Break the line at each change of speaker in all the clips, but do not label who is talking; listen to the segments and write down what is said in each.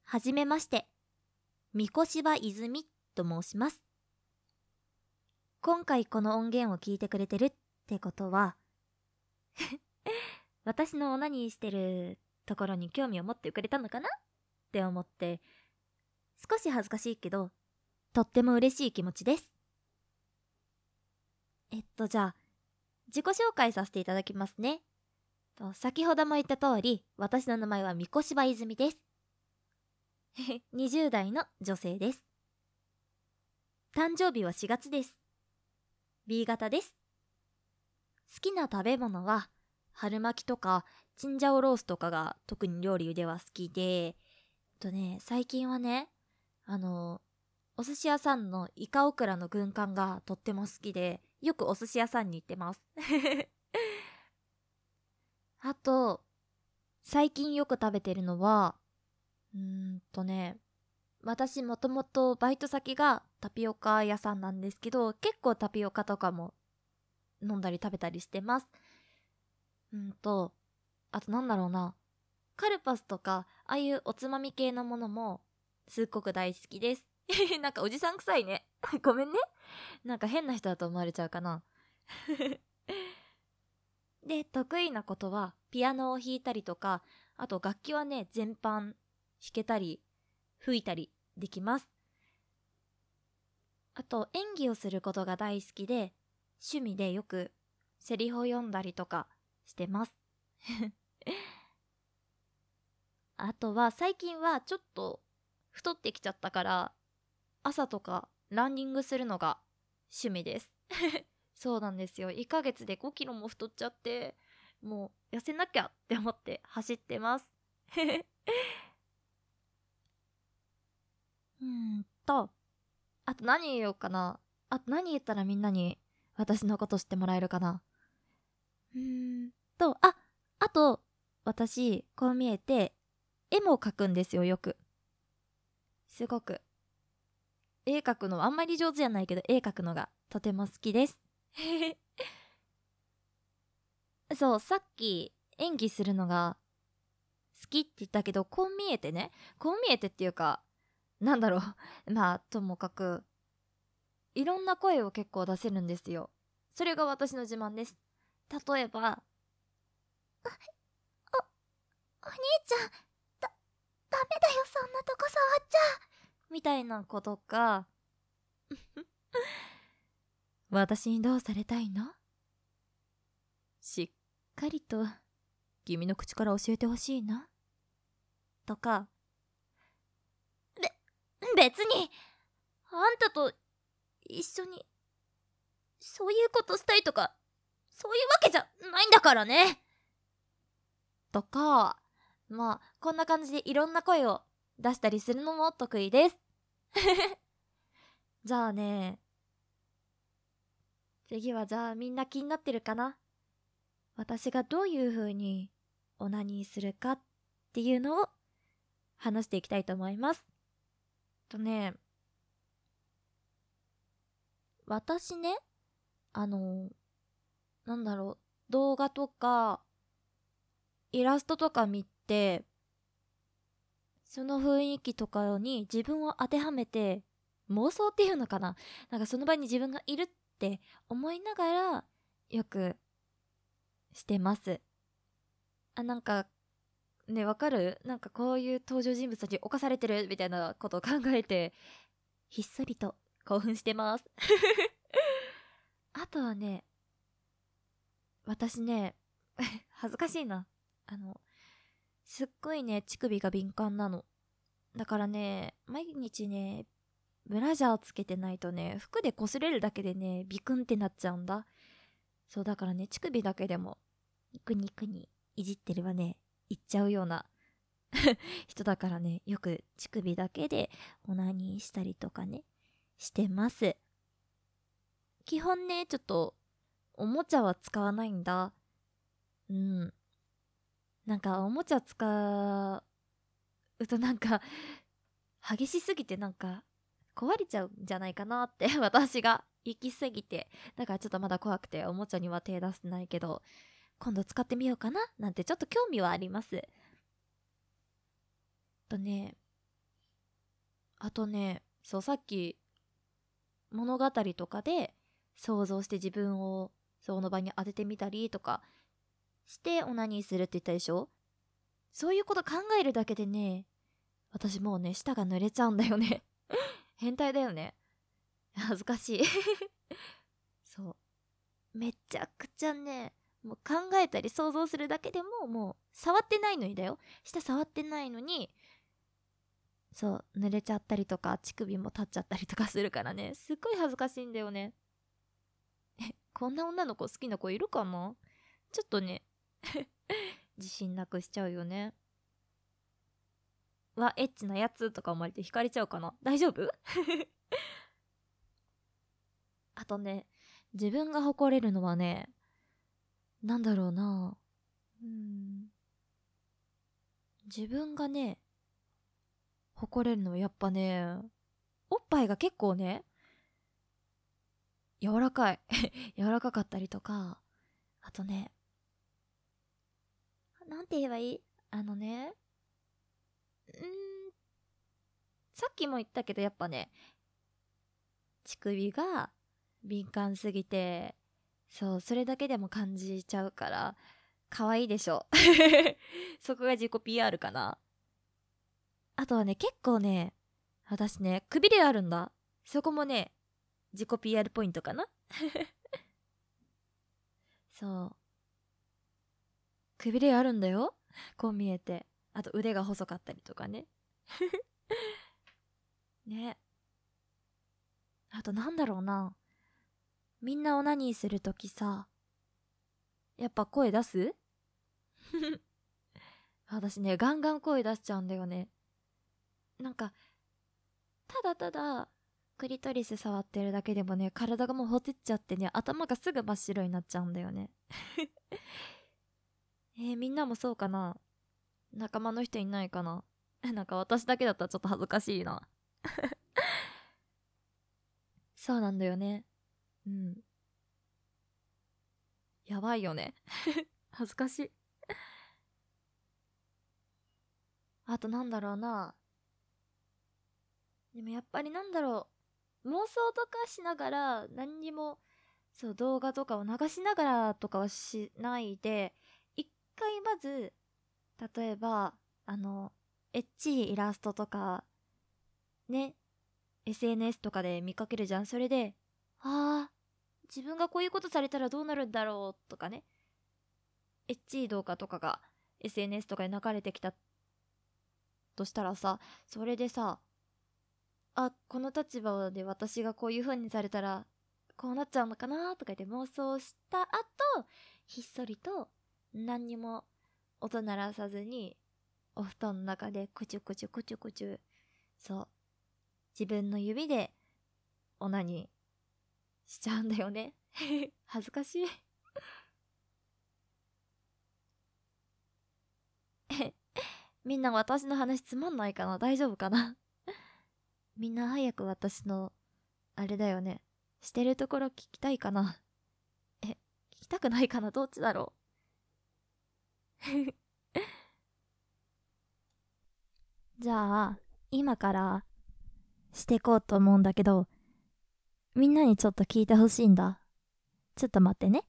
はじめまして、三越柴泉と申します。今回この音源を聞いてくれてるってことは私のオナニーしてるところに興味を持ってくれたのかなって思って、少し恥ずかしいけどとっても嬉しい気持ちです。じゃあ自己紹介させていただきますね。先ほども言った通り、私の名前は三越柴泉です。20代の女性です。誕生日は4月です。B 型です。好きな食べ物は春巻きとかチンジャオロースとかが特に料理では好きで、最近はね、お寿司屋さんのイカオクラの軍艦がとっても好きで、よくお寿司屋さんに行ってますあと最近よく食べてるのは私もともとバイト先がタピオカ屋さんなんですけど、結構タピオカとかも飲んだり食べたりしてます。あとなんだろうな、カルパスとかああいうおつまみ系のものもすっごく大好きですなんかおじさん臭いねごめんね、なんか変な人だと思われちゃうかなで、得意なことはピアノを弾いたりとか、あと楽器はね全般弾けたり吹いたりできます。あと演技をすることが大好きで、趣味でよくセリフを読んだりとかしてますあとは最近はちょっと太ってきちゃったから、朝とかランニングするのが趣味ですそうなんですよ。1ヶ月で5キロも太っちゃって、もう痩せなきゃって思って走ってますうーんとあと何言おうかな。あと何言ったらみんなに私のこと知ってもらえるかな。うーんとああと私こう見えて絵も描くんですよ、よく。すごく絵描くのあんまり上手じゃないけど、絵描くのがとても好きですそう、さっき演技するのが好きって言ったけど、こう見えてね、こう見えてっていうか、なんだろうまあともかくいろんな声を結構出せるんですよ。それが私の自慢です。例えば、お兄ちゃん、ダメだよ、そんなとこ触っちゃみたいなことか私にどうされたいの、しっかりと君の口から教えてほしいなとか、別にあんたと一緒にそういうことしたいとかそういうわけじゃないんだからねとか、まあこんな感じでいろんな声を出したりするのも得意ですじゃあね、次はじゃあみんな気になってるかな、私がどういう風にオナニーするかっていうのを話していきたいと思います。私ね、あのなんだろう、動画とかイラストとか見て、その雰囲気とかに自分を当てはめて、妄想っていうのかな、なんかその場に自分がいるって思いながらよくしてます。なんかね、わかる、なんかこういう登場人物たち侵されてるみたいなことを考えて、ひっそりと興奮してますあとはね、私ね恥ずかしいな、すっごいね乳首が敏感なの。だからね、毎日ねブラジャーつけてないとね、服で擦れるだけでねビクンってなっちゃうんだ。そうだからね、乳首だけでもニクニクにいじってればねいっちゃうような人だからね、よく乳首だけでオナニーしたりとかねしてます。基本ね、ちょっとおもちゃは使わないんだ。うん、なんかおもちゃ使うとなんか激しすぎてなんか壊れちゃうんじゃないかなって私が行き過ぎて、だからちょっとまだ怖くておもちゃには手出してないけど、今度使ってみようかななんてちょっと興味はあります。とねあとね、そう、さっき物語とかで想像して自分をその場に当ててみたりとかしてオナニーするって言ったでしょ。そういうこと考えるだけでね、私もうね、舌が濡れちゃうんだよね。変態だよね。恥ずかしい。そう。めちゃくちゃね、もう考えたり想像するだけでももう触ってないのにだよ。舌触ってないのに、そう、濡れちゃったりとか、乳首も立っちゃったりとかするからね、すっごい恥ずかしいんだよね。こんな女の子好きな子いるかな。ちょっとね、自信なくしちゃうよね。エッチなやつとか思われて惹かれちゃうかな。大丈夫？あとね、自分が誇れるのはね、なんだろうな。自分がね、誇れるのはやっぱね、おっぱいが結構ね、柔らかい。柔らかかったりとか、あとね、なんて言えばいい？あのね、うーん、さっきも言ったけどやっぱね、乳首が敏感すぎて、そう、それだけでも感じちゃうから、可愛いでしょ。そこが自己 PR かな。あとはね、結構ね、私ね、くびれあるんだ。そこもね、自己 PR ポイントかな。そう。くびれあるんだよ。こう見えて。あと腕が細かったりとかね。ね。あとなんだろうな。みんなオナニーするときさ、やっぱ声出す？私ね、ガンガン声出しちゃうんだよね。なんか、ただただ、クリトリス触ってるだけでもね、体がもうほてっちゃってね、頭がすぐ真っ白になっちゃうんだよね。みんなもそうかな？仲間の人いないかな？なんか私だけだったらちょっと恥ずかしいな。そうなんだよね。うん。やばいよね。恥ずかしい。あとなんだろうな。でもやっぱりなんだろう。妄想とかしながら何にも、そう、動画とかを流しながらとかはしないで、一回まず、例えば、エッチいイラストとか、ね、SNS とかで見かけるじゃん。それで、あ自分がこういうことされたらどうなるんだろうとかね、エッチい動画とかが SNS とかで流れてきたとしたらさ、それでさ、この立場で私がこういう風にされたらこうなっちゃうのかなとか言って妄想した後、ひっそりと何にも音鳴らさずにお布団の中でくちゅくちゅくちゅくちゅ、そう、自分の指でオナニーしちゃうんだよね。恥ずかしい。みんな私の話つまんないかな？大丈夫かな？みんな早く私のあれだよね、してるところ聞きたいかな？聞きたくないかな？どっちだろう？じゃあ今からしてこうと思うんだけど、みんなにちょっと聞いてほしいんだ。ちょっと待ってね。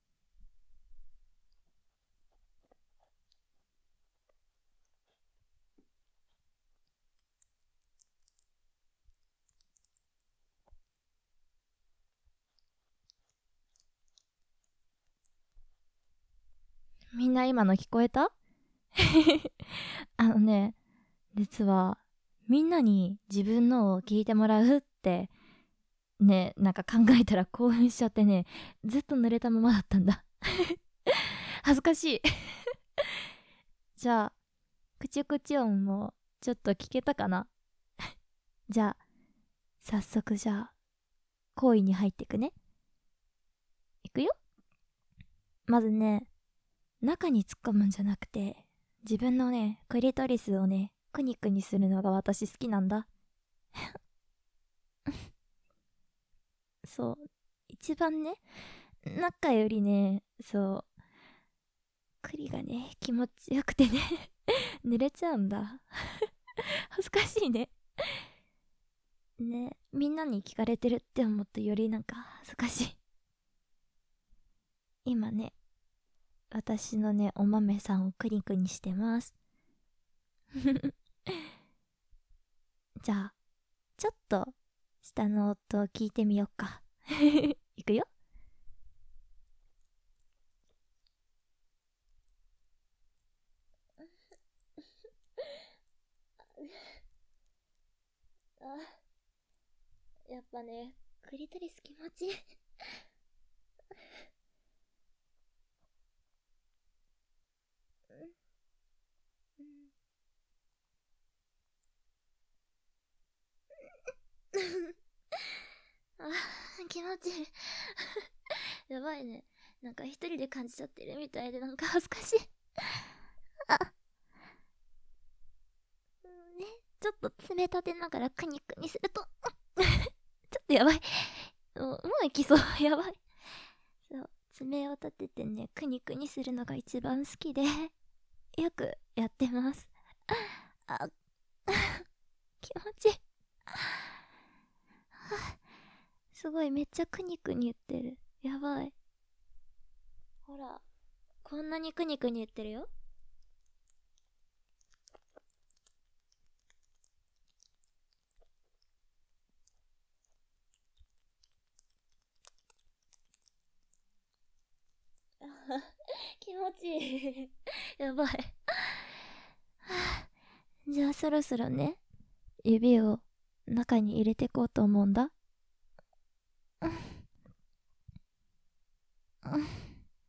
みんな今の聞こえた？あのね、実はみんなに自分のを聞いてもらうってね、なんか考えたら興奮しちゃってね、ずっと濡れたままだったんだ。恥ずかしい。じゃあくちゅくちゅ音もちょっと聞けたかな？じゃあ早速、じゃあ行為に入っていくね。いくよ。まずね、中に突っ込むんじゃなくて、自分のね、クリトリスをね、クニクニするのが私好きなんだ。そう。一番ね、中よりね、そう、クリがね、気持ちよくてね、濡れちゃうんだ。恥ずかしいね。 ね、みんなに聞かれてるって思うとよりなんか恥ずかしい。今ね、私のね、お豆さんをクニクニしてます。じゃあ、ちょっと下の音を聞いてみようか。いくよ。あ、やっぱね、クリトリス気持ちいい。あ、気持ちいい。やばいね。なんか一人で感じちゃってるみたいでなんか恥ずかしい。あ、ね、ちょっと爪立てながらクニクニするとちょっとやばい。もういきそう。やばい。そう、爪を立ててね、クニクニするのが一番好きで、よくやってます。あ、気持ちいい。すごい、めっちゃクニクニ言ってる。やばい。ほら、こんなにクニクニ言ってるよ。気持ちいい。やばい。じゃあそろそろね、指を中に入れてこうと思うんだ。うんうん、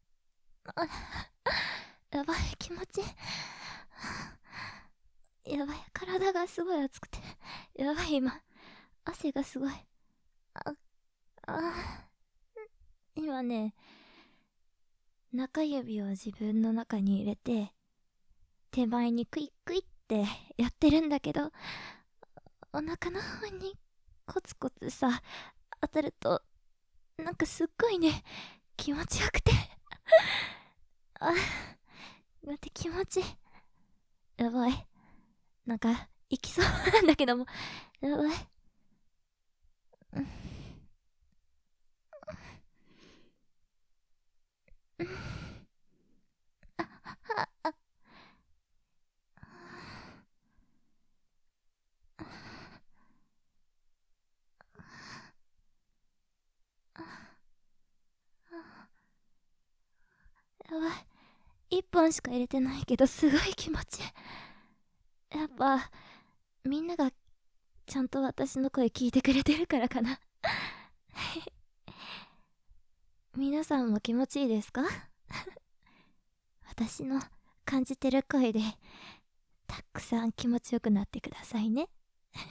やばい、気持ちいい。やばい、体がすごい熱くて。やばい、今、汗がすごい。あ、あ、今ね、中指を自分の中に入れて、手前にクイックイってやってるんだけど、お腹の方にコツコツさ、当たると、なんかすっごいね、気持ちよくて。あ、待って、気持ちいい。やばい。なんか、行きそうなんだけども。やばい。うん、うん、あ、あ、やばい。一本しか入れてないけど、すごい気持ちいい。やっぱ、みんながちゃんと私の声聞いてくれてるからかな。皆さんも気持ちいいですか？私の感じてる声で、たくさん気持ちよくなってくださいね。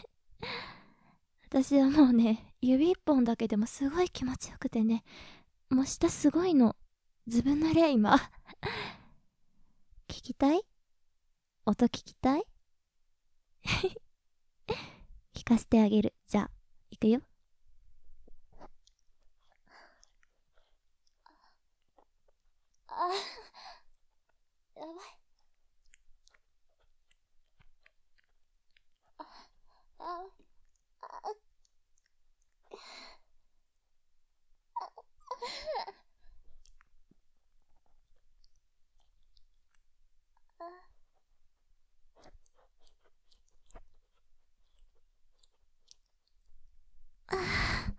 私はもうね、指一本だけでもすごい気持ちよくてね、もう舌すごいの。自分の例今。聞きたい？音聞きたい？聞かせてあげる。じゃあ、いくよ。あ、やばい。あ、あ、あ、あ、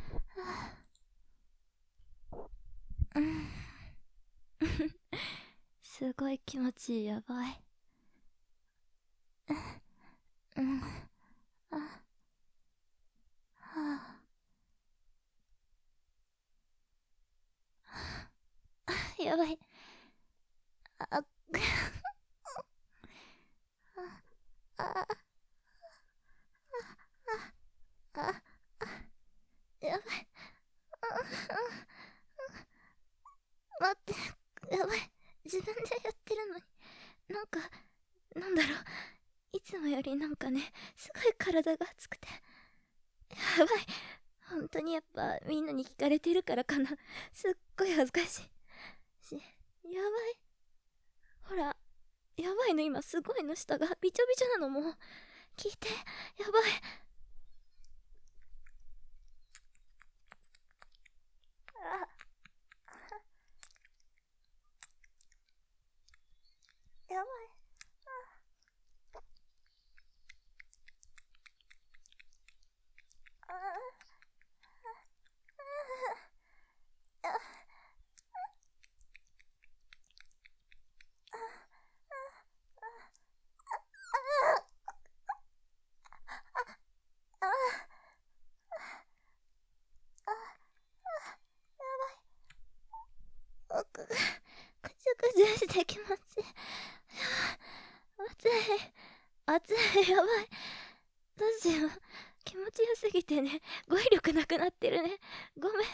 うん。すごい気持ちいい。やばい。うん。あ、はあ、やばい。あ、あ、あ、やばい。待って、やばい。自分でやってるのに、なんか、なんだろう。いつもよりなんかね、すごい体が熱くて。やばい。本当にやっぱみんなに聞かれてるからかな。すっごい恥ずかしい。やばい。ほら、やばいの今すごいの下がびちょびちょなのもう。聞いて。やばい。 やばい。奥がくちゅくちゅして気持ちいい。暑い暑い。やばい。どうしよう。気持ちよすぎてね、語彙力なくなってるね。ごめん。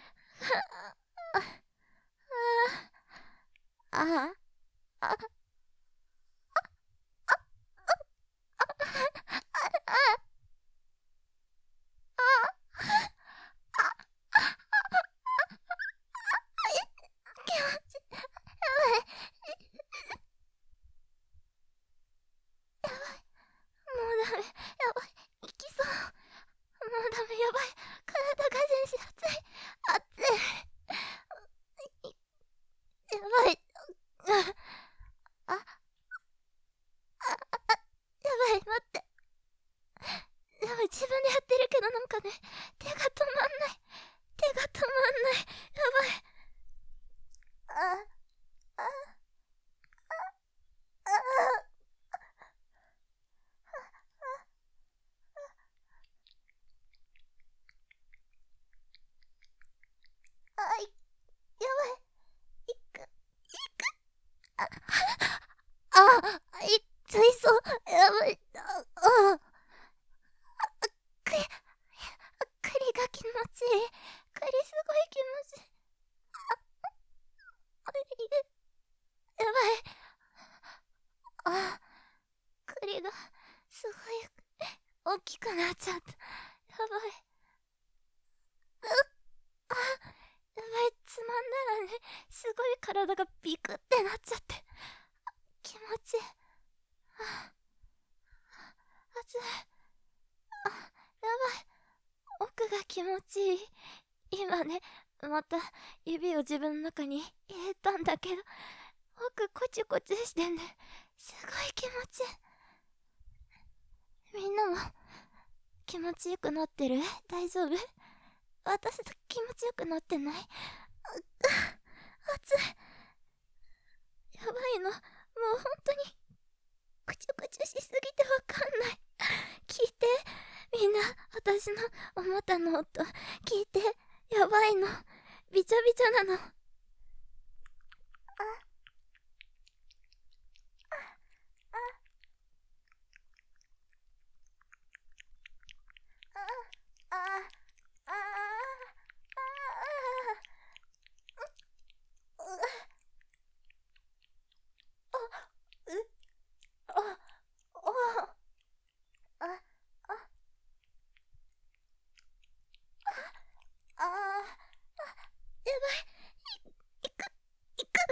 あああ気持ちやばい。もうダメ。やばい。行きそう。もうダメ。やばい。体が全身熱い。熱い。やばい。あ、やばい。待って。やばい。自分でやってるけどなんかね、手が止まんない。手が止まんない。やばい。あ、あ、あ、あ、やばい。いく、いく、あ、いついそう。やばい。栗が気持ちいい。栗すごい気持ちいい。やばい。栗がすごい大きくなっちゃった。やばい。やばい。つまんだらね、すごい体がビクってなっちゃって。気持ちいい。熱い。やばい。奥が気持ちいい。今ね、また指を自分の中に入れたんだけど、奥コチュコチュしてんね。すごい気持ちいい。みんなも気持ちよくなってる？大丈夫？私と気持ちよくなってない？熱い。やばいの。もう本当にくちゅくちゅしすぎてわかんない。聞いて。みんな、私のお股の音聞いて。やばいの。びちゃびちゃなの。ああああやばい。いく、いく、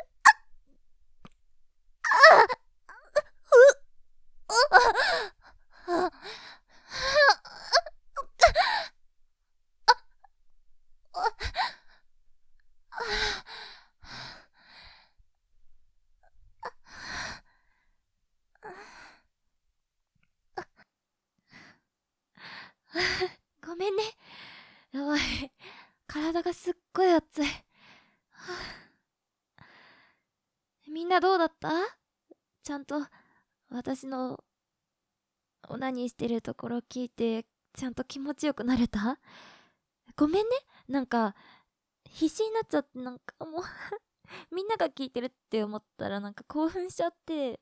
あごめんね。やばい。体がすっごい熱い。みんなどうだった？ちゃんと私のオナニーしてるところ聞いて、ちゃんと気持ちよくなれた？ごめんね。なんか、必死になっちゃって、なんかもうみんなが聞いてるって思ったらなんか興奮しちゃって、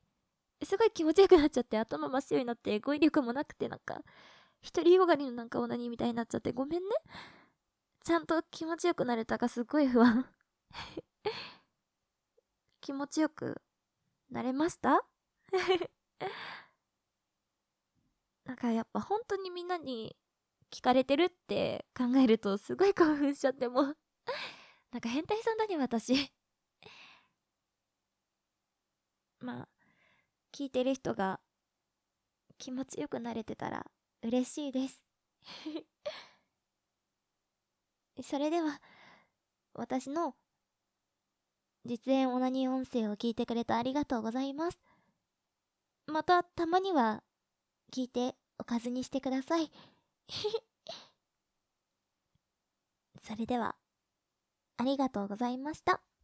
すごい気持ちよくなっちゃって、頭真っ白になって、語彙力もなくて、なんか、独りよがりのなんかオナニーみたいになっちゃって、ごめんね。ちゃんと気持ちよくなれたかすごい不安。気持ちよくなれました？なんかやっぱ本当にみんなに聞かれてるって考えるとすごい興奮しちゃってもうなんか変態さんだね私。まあ聞いてる人が気持ちよくなれてたら嬉しいです。それでは私の実演オナニー音声を聞いてくれてありがとうございます。またたまには聞いておかずにしてください。それでは、ありがとうございました。